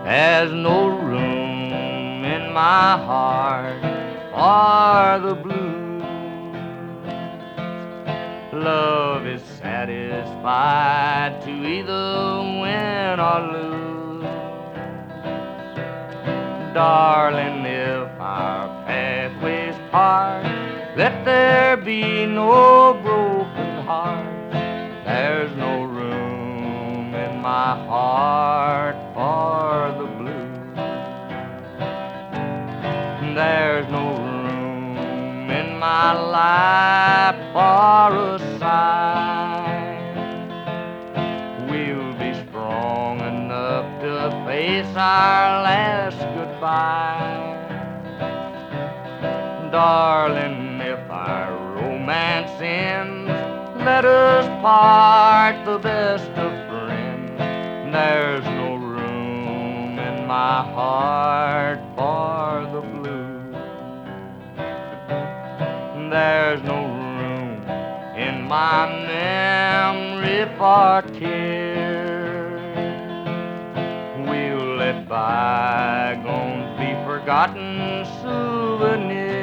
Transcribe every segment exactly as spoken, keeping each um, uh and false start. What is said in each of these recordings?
There's no room in my heart for the blues. Love is satisfied to either win or lose. Darling, if our pathways part, let there be no broken hearts. There's no room in my heart for the blues. There's no room in my life for a sigh. We'll be strong enough to face our last goodbye. Darling, if our romance ends, let us part the best of friends. There's no room in my heart for the blues. There's no room in my memory for tears. We'll let bygones be forgotten souvenirs.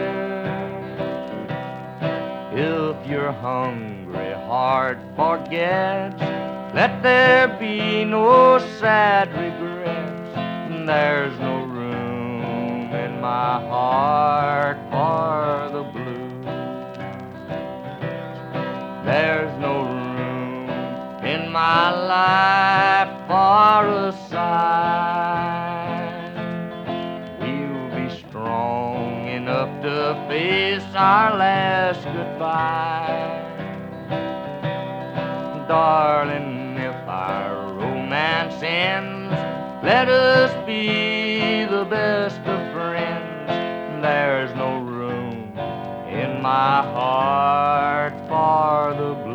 If your hungry heart forgets, let there be no sad regrets. There's no room in my heart for the blues. There's no room in my life for a sigh. We'll be strong enough to face our last goodbye. Darling, if our romance ends, let us be the best of friends. There's no room in my heart for the blues.